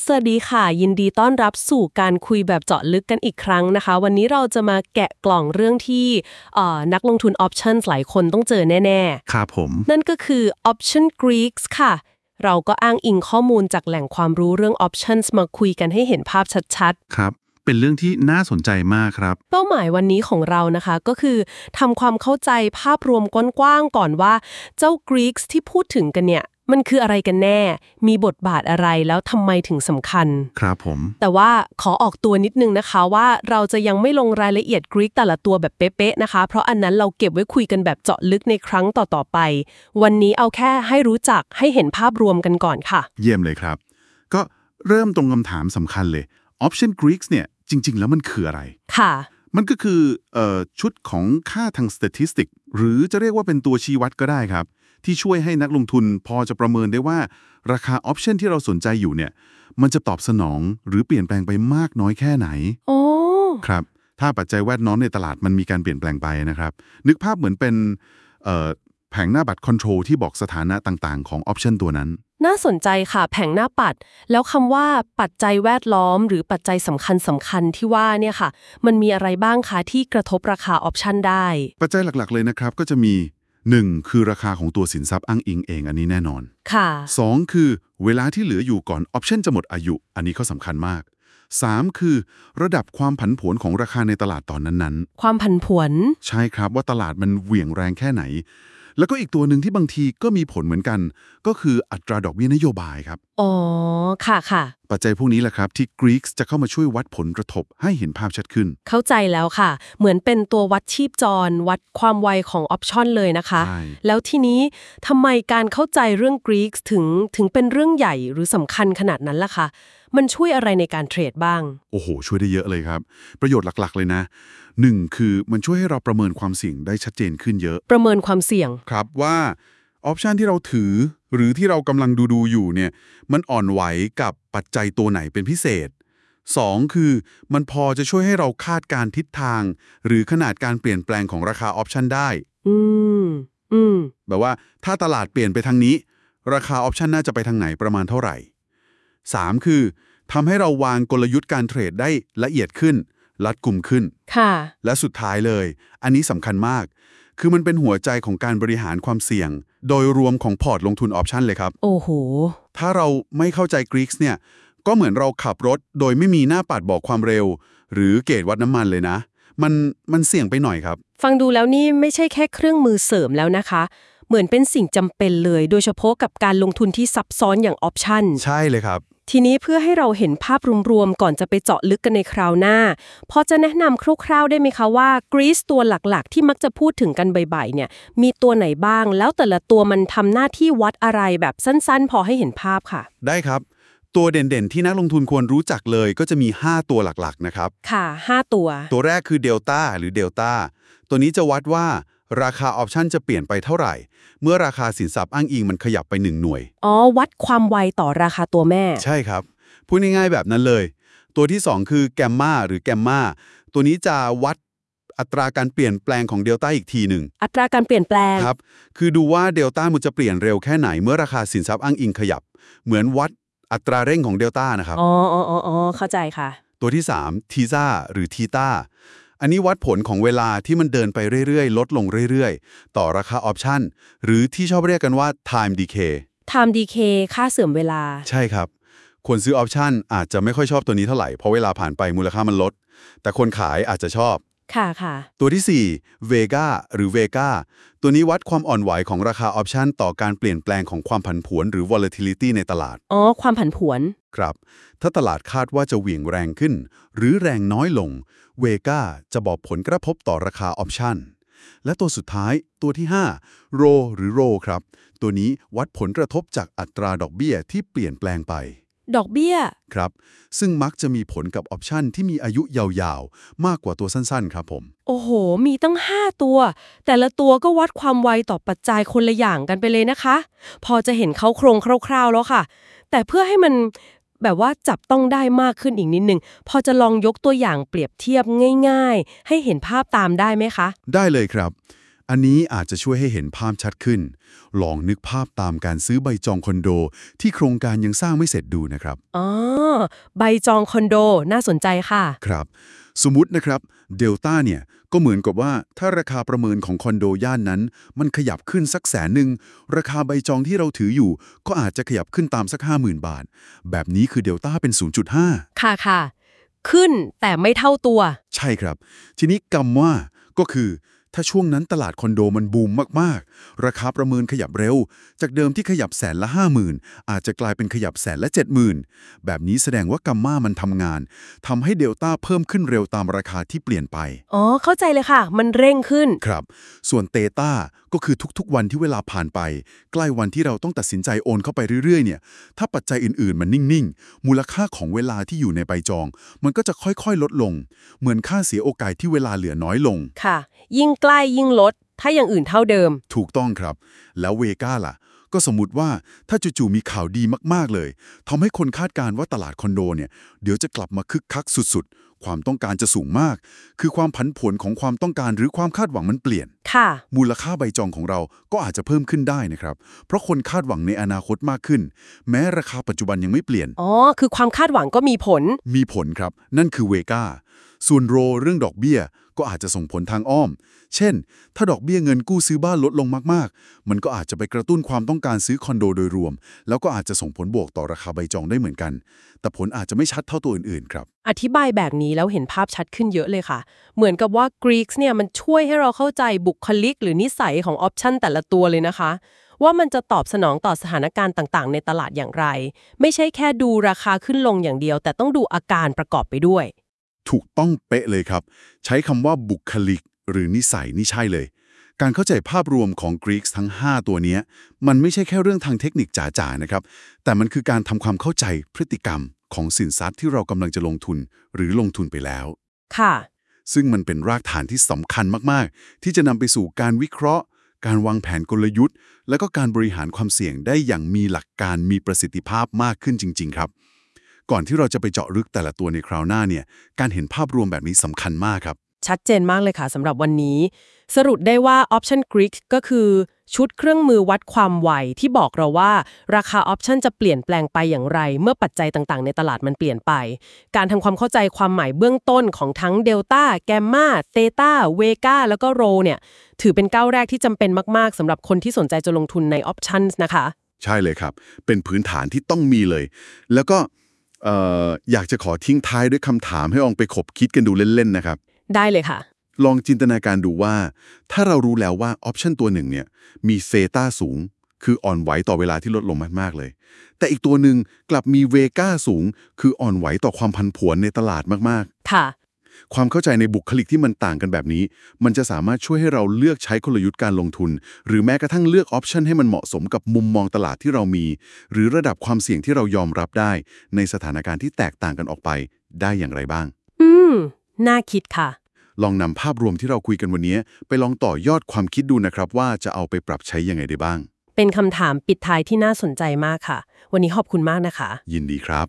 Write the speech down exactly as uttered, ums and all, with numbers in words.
สวัสดีค่ะยินดีต้อนรับสู่การคุยแบบเจาะลึกกันอีกครั้งนะคะวันนี้เราจะมาแกะกล่องเรื่องที่เอ่อนักลงทุน Options หลายคนต้องเจอแน่ครับผมๆนั่นก็คือ Option Greeks ค่ะเราก็อ้างอิงข้อมูลจากแหล่งความรู้เรื่อง Options มาคุยกันให้เห็นภาพชัดครับเป็นเรื่องที่น่าสนใจมากครับๆเป้าหมายวันนี้ของเรานะคะก็คือทำความเข้าใจภาพรวมกว้างๆก่อนว่าเจ้า Greeks ที่พูดถึงกันเนี่ยมันคืออะไรกันแน่มีบทบาทอะไรแล้วทำไมถึงสำคัญครับผมแต่ว่าขอออกตัวนิดนึงนะคะว่าเราจะยังไม่ลงรายละเอียดกรีกแต่ละตัวแบบเป๊ะๆนะคะเพราะอันนั้นเราเก็บไว้คุยกันแบบเจาะลึกในครั้งต่อๆไปวันนี้เอาแค่ให้รู้จักให้เห็นภาพรวมกันก่อนค่ะเยี่ยมเลยครับก็เริ่มตรงคำถามสำคัญเลย Option Greeks เนี่ยจริงๆแล้วมันคืออะไรค่ะมันก็คือเอ่อชุดของค่าทาง statistic หรือจะเรียกว่าเป็นตัวชี้วัดก็ได้ครับที่ช่วยให้นักลงทุนพอจะประเมินได้ว่าราคา Option ที่เราสนใจอยู่เนี่ยมันจะตอบสนองหรือเปลี่ยนแปลงไปมากน้อยแค่ไหนโอ้ครับถ้าปัจจัยแวดล้อมในตลาดมันมีการเปลี่ยนแปลงไปนะครับนึกภาพเหมือนเป็นเอ่อแผงหน้าบัตรคอนโทรลที่บอกสถานะต่างๆของ Option ตัวนั้นน่าสนใจค่ะแผงหน้าปัดแล้วคำว่าปัจจัยแวดล้อมหรือปัจจัยสำคัญสำคัญที่ว่าเนี่ยค่ะมันมีอะไรบ้างคะที่กระทบราคาออปชันได้ปัจจัยหลักๆเลยนะครับก็จะมีหนึ่งคือราคาของตัวสินทรัพย์อ้างอิงเองอันนี้แน่นอนค่ะสองคือเวลาที่เหลืออยู่ก่อนออปชันจะหมดอายุอันนี้ก็สำคัญมากสามคือระดับความผันผวนของราคาในตลาดตอนนั้นๆความผันผวนใช่ครับว่าตลาดมันเหวี่ยงแรงแค่ไหนแล้วก็อีกตัวหนึ่งที่บางทีก็มีผลเหมือนกันก็คืออัตราดอกเบี้ยนโยบายครับอ๋อค่ะค่ะปัจจัยพวกนี้แหละครับที่กรีกจะเข้ามาช่วยวัดผลกระทบให้เห็นภาพชัดขึ้นเข้าใจแล้วค่ะ เหมือนเป็นตัววัดชีพจร วัดความไวของออปชันเลยนะคะใช่แล้วทีนี้ทำไมการเข้าใจเรื่องกรีกถึงถึงเป็นเรื่องใหญ่หรือสำคัญขนาดนั้นล่ะคะ มันช่วยอะไรในการเทรดบ้างโอ้โหช่วยได้เยอะเลยครับประโยชน์หลักๆเลยนะหนึ่งคือมันช่วยให้เราประเมินความเสี่ยงได้ชัดเจนขึ้นเยอะประเมินความเสี่ยงครับว่าออปชันที่เราถือหรือที่เรากำลังดูดูอยู่เนี่ยมันอ่อนไหวกับปัจจัยตัวไหนเป็นพิเศษสองคือมันพอจะช่วยให้เราคาดการทิศทาง หรือขนาดการเปลี่ยนแปลงของราคาออปชันได้อืมอืมแบบว่าถ้าตลาดเปลี่ยนไปทางนี้ราคาออปชันน่าจะไปทางไหนประมาณเท่าไหร่สามคือทำให้เราวางกลยุทธ์การเทรดได้ละเอียดขึ้นรัดกุมขึ้นค่ะและสุดท้ายเลยอันนี้สำคัญมากคือมันเป็นหัวใจของการบริหารความเสี่ยงโดยรวมของพอร์ตลงทุนออปชันเลยครับโอ้โหถ้าเราไม่เข้าใจกรีกเนี่ยก็เหมือนเราขับรถโดยไม่มีหน้าปัดบอกความเร็วหรือเกจวัดน้ำมันเลยนะมันมันเสี่ยงไปหน่อยครับฟังดูแล้วนี่ไม่ใช่แค่เครื่องมือเสริมแล้วนะคะ เหมือนเป็นสิ่งจำเป็นเลย โดยเฉพาะกับการลงทุนที่ซับซ้อนอย่างออปชันใช่เลยครับทีนี้เพื่อให้เราเห็นภาพรวมๆก่อนจะไปเจาะลึกกันในคราวหน้าพอจะแนะนำคร่าวๆได้ไหมคะว่ากรีซตัวหลักๆที่มักจะพูดถึงกันบ่อยๆเนี่ยมีตัวไหนบ้างแล้วแต่ละตัวมันทำหน้าที่วัดอะไรแบบสั้นๆพอให้เห็นภาพค่ะได้ครับตัวเด่นๆที่นักลงทุนควรรู้จักเลยก็จะมีห้าตัวหลักๆนะครับค่ะห้าตัวตัวแรกคือเดลต้าหรือเดลต้าตัวนี้จะวัดว่าราคาออปชันจะเปลี่ยนไปเท่าไหร่เมื่อราคาสินทรัพย์อ้างอิงมันขยับไปหนึ่งหน่วยอ๋อวัดความไวต่อราคาตัวแม่ใช่ครับพูดง่ายๆแบบนั้นเลยตัวที่สองคือแกมมาหรือแกมมาตัวนี้จะวัดอัตราการเปลี่ยนแปลงของเดลต้าอีกทีหนึ่งอัตราการเปลี่ยนแปลงครับคือดูว่าเดลต้ามันจะเปลี่ยนเร็วแค่ไหนเมื่อราคาสินทรัพย์อ้างอิงขยับเหมือนวัดอัตราเร่งของเดลต้านะครับอ๋ออ๋ออ๋อเข้าใจค่ะตัวที่สามทีซ่าหรือทีต้าอันนี้วัดผลของเวลาที่มันเดินไปเรื่อยๆลดลงเรื่อยๆต่อราคาออปชันหรือที่ชอบเรียกกันว่า time decay time decay ค่าเสื่อมเวลาใช่ครับคนซื้อออปชันอาจจะไม่ค่อยชอบตัวนี้เท่าไหร่เพราะเวลาผ่านไปมูลค่ามันลดแต่คนขายอาจจะชอบค่ะค่ะตัวที่สี่ Vega หรือ Vega ตัวนี้วัดความอ่อนไหวของราคาออปชันต่อการเปลี่ยนแปลงของความผันผวนหรือ volatility ในตลาดอ๋อความผันผวนครับถ้าตลาดคาดว่าจะเหวี่ยงแรงขึ้นหรือแรงน้อยลง Vega จะบอกผลกระทบต่อราคาออปชันและตัวสุดท้ายตัวที่ห้า โร หรือ โร ครับตัวนี้วัดผลกระทบจากอัตราดอกเบี้ยที่เปลี่ยนแปลงไปดอกเบี้ยครับซึ่งมักจะมีผลกับออปชันที่มีอายุยาวๆมากกว่าตัวสั้นๆครับผมโอ้โหมีตั้งห้าตัวแต่ละตัวก็วัดความไวต่อปัจจัยคนละอย่างกันไปเลยนะคะพอจะเห็นเขาโครงคร่าวๆแล้วค่ะแต่เพื่อให้มันแบบว่าจับต้องได้มากขึ้นอีกนิดนึงพอจะลองยกตัวอย่างเปรียบเทียบง่ายๆให้เห็นภาพตามได้ไหมคะได้เลยครับอันนี้อาจจะช่วยให้เห็นภาพชัดขึ้นลองนึกภาพตามการซื้อใบจองคอนโดที่โครงการยังสร้างไม่เสร็จดูนะครับอ๋อใบจองคอนโดน่าสนใจค่ะครับสมมุตินะครับเดลต้าเนี่ยก็เหมือนกับว่าถ้าราคาประเมินของคอนโดย่านนั้นมันขยับขึ้นสักแสนหนึ่งราคาใบจองที่เราถืออยู่ก็อาจจะขยับขึ้นตามสัก ห้าหมื่น บาทแบบนี้คือเดลต้าเป็น ศูนย์จุดห้าค่ะค่ะขึ้นแต่ไม่เท่าตัวใช่ครับทีนี้กำว่าก็คือถ้าช่วงนั้นตลาดคอนโดมันบูมมากๆราคาประเมินขยับเร็วจากเดิมที่ขยับแสนละ ห้าหมื่น อาจจะกลายเป็นขยับแสนละ เจ็ดหมื่น แบบนี้แสดงว่ากัมม่ามันทำงานทำให้เดลต้าเพิ่มขึ้นเร็วตามราคาที่เปลี่ยนไปอ๋อเข้าใจเลยค่ะมันเร่งขึ้นครับส่วนเตต้าก็คือทุกๆวันที่เวลาผ่านไปใกล้วันที่เราต้องตัดสินใจโอนเข้าไปเรื่อยๆเนี่ยถ้าปัจจัยอื่นๆมันนิ่งๆมูลค่าของเวลาที่อยู่ในใบจองมันก็จะค่อยๆลดลงเหมือนค่าเสียโอกาสที่เวลาเหลือน้อยลงค่ะยิ่งใกล้ยิ่งลดถ้าอย่างอื่นเท่าเดิมถูกต้องครับแล้วเวก้าล่ะก็สมมุติว่าถ้าจู่ๆมีข่าวดีมากๆเลยทำให้คนคาดการณ์ว่าตลาดคอนโดเนี่ยเดี๋ยวจะกลับมาคึกคักสุดๆความต้องการจะสูงมากคือความผันผวนของความต้องการหรือความคาดหวังมันเปลี่ยนค่ะมูลค่าใบจองของเราก็อาจจะเพิ่มขึ้นได้นะครับเพราะคนคาดหวังในอนาคตมากขึ้นแม้ราคาปัจจุบันยังไม่เปลี่ยนอ๋อคือความคาดหวังก็มีผลมีผลครับนั่นคือเวก้าส่วนโรเรื่องดอกเบี้ยก็อาจจะส่งผลทางอ้อมเช่นถ้าดอกเบี้ยเงินกู้ซื้อบ้านลดลงมากๆมันก็อาจจะไปกระตุ้นความต้องการซื้อคอนโดโดยรวมแล้วก็อาจจะส่งผลบวกต่อราคาใบจองได้เหมือนกันแต่ผลอาจจะไม่ชัดเท่าตัวอื่นๆครับอธิบายแบบนี้แล้วเห็นภาพชัดขึ้นเยอะเลยค่ะเหมือนกับว่า Greeks เนี่ยมันช่วยให้เราเข้าใจบุคลิกหรือนิสัยของออปชันแต่ละตัวเลยนะคะว่ามันจะตอบสนองต่อสถานการณ์ต่างๆในตลาดอย่างไรไม่ใช่แค่ดูราคาขึ้นลงอย่างเดียวแต่ต้องดูอาการประกอบไปด้วยถูกต้องเป๊ะเลยครับใช้คำว่าบุคลิกหรือนิสัยนี่ใช่เลยการเข้าใจภาพรวมของ Greeks ทั้งห้าตัวนี้มันไม่ใช่แค่เรื่องทางเทคนิคจ๋าๆนะครับแต่มันคือการทำความเข้าใจพฤติกรรมของสินทรัพย์ที่เรากำลังจะลงทุนหรือลงทุนไปแล้วค่ะซึ่งมันเป็นรากฐานที่สำคัญมากๆที่จะนำไปสู่การวิเคราะห์การวางแผนกลยุทธ์และก็การบริหารความเสี่ยงได้อย่างมีหลักการมีประสิทธิภาพมากขึ้นจริงๆครับก่อนที่เราจะไปเจาะลึกแต่ละตัวในคราวหน้าเนี่ยการเห็นภาพรวมแบบนี้สำคัญมากครับชัดเจนมากเลยค่ะสำหรับวันนี้สรุปได้ว่า Option Greek ก็คือชุดเครื่องมือวัดความไวที่บอกเราว่าราคา Option จะเปลี่ยนแปลงไปอย่างไรเมื่อปัจจัยต่างๆในตลาดมันเปลี่ยนไปการทำความเข้าใจความหมายเบื้องต้นของทั้ง Delta Gamma Theta Vega แล้วก็ Rho เนี่ยถือเป็นก้าวแรกที่จำเป็นมากๆสำหรับคนที่สนใจจะลงทุนใน Options นะคะใช่เลยครับเป็นพื้นฐานที่ต้องมีเลยแล้วก็เอ่ออยากจะขอทิ้งท้ายด้วยคำถามให้ลองไปขบคิดกันดูเล่นๆนะครับได้เลยค่ะลองจินตนาการดูว่าถ้าเรารู้แล้วว่าออปชันตัวหนึ่งเนี่ยมีเซต้าสูงคืออ่อนไหวต่อเวลาที่ลดลงมากๆเลยแต่อีกตัวหนึ่งกลับมีเวก้าสูงคืออ่อนไหวต่อความผันผวนในตลาดมากๆค่ะความเข้าใจในบุคลิกที่มันต่างกันแบบนี้มันจะสามารถช่วยให้เราเลือกใช้กลยุทธ์การลงทุนหรือแม้กระทั่งเลือกออปชันให้มันเหมาะสมกับมุมมองตลาดที่เรามีหรือระดับความเสี่ยงที่เรายอมรับได้ในสถานการณ์ที่แตกต่างกันออกไปได้อย่างไรบ้างอืมน่าคิดค่ะลองนำภาพรวมที่เราคุยกันวันนี้ไปลองต่อยอดความคิดดูนะครับว่าจะเอาไปปรับใช้ยังไงได้บ้างเป็นคำถามปิดท้ายที่น่าสนใจมากค่ะวันนี้ขอบคุณมากนะคะยินดีครับ